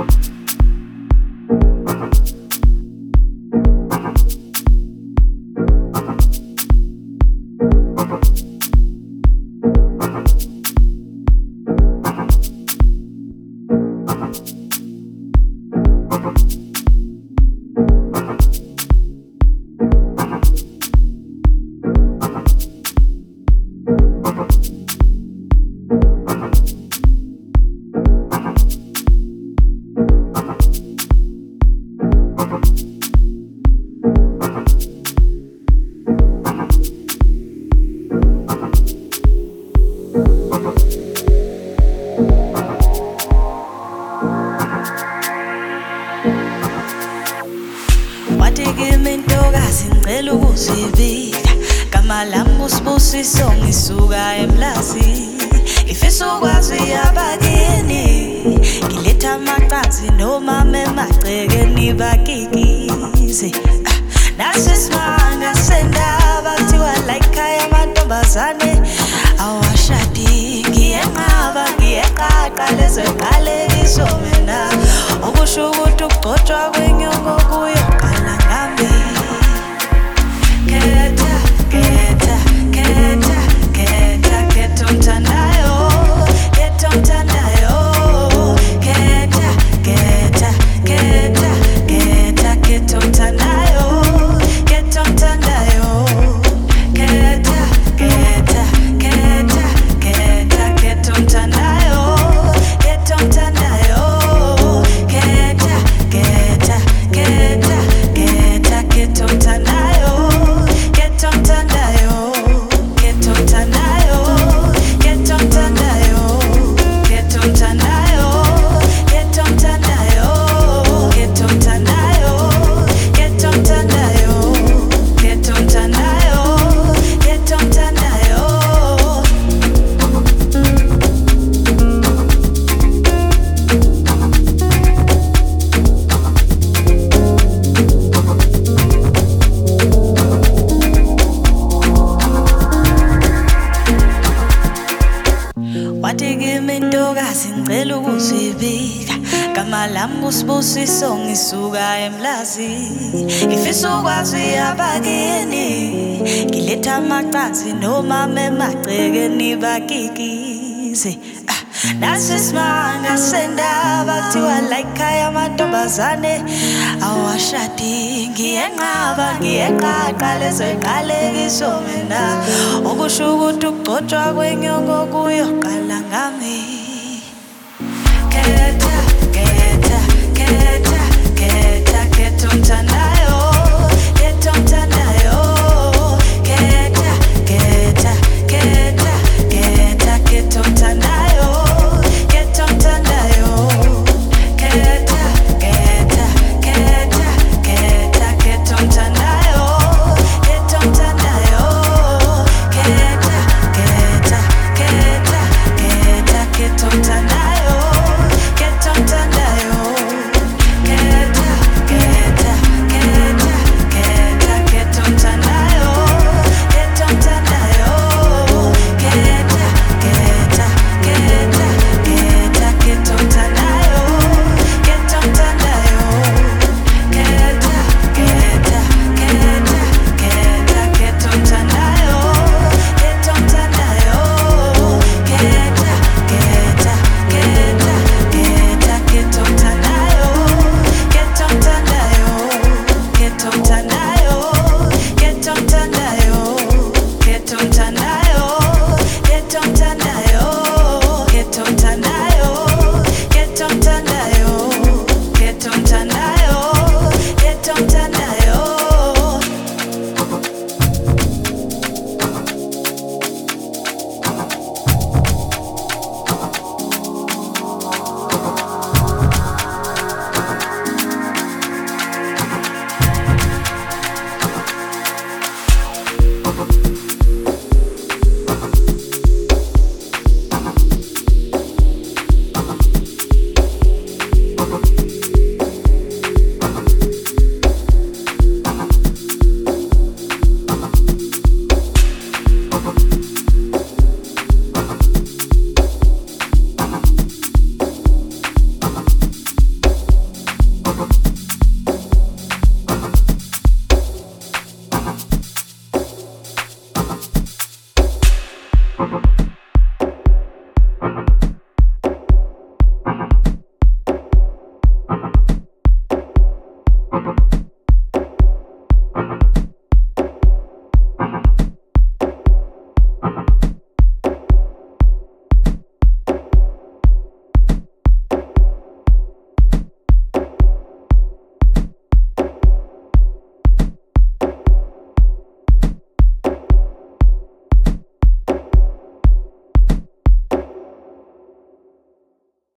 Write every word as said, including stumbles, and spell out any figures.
ngicela ukuzivika gama lami usibusiso ngisuka emlazi ngifisa ukwazi abakini ngiletha amacansi noma memagcekeni bakikize nasi simanga sendaba kuthiwa la ikhaya amantombazane awashadi ngiyenqaba ngiyeqaqa lezeqalekiso mina okusho ukuthi ukugcotshwa kwenyongo kuyoqala ngami. Khetha, khetha, khetha, khetha, khetha umthandayo, khetha umthandayo, khetha, khetha, khetha, khetha, khetha umthandayo, khetha umthandayo, khetha, khetha, khetha, khetha, khetha umthandayo, khetha umthandayo, khetha, khetha, khetha, khetha, khetha umthandayo. Wathi kimi ntokazi ngicela ukuzivika gama lami usibusiso ngisuka emlazi ngifisa ukwazi abakini ngiletha amacansi noma memagcekeni bakikize nasi simanga sendaba kuthiwa la ikhaya amantombazane awashadi ngiyenqaba ngiyeqaqa lezeqalekiso mina okusho ukuthi ukugcotshwa kwenyongo kuyoqala ngami.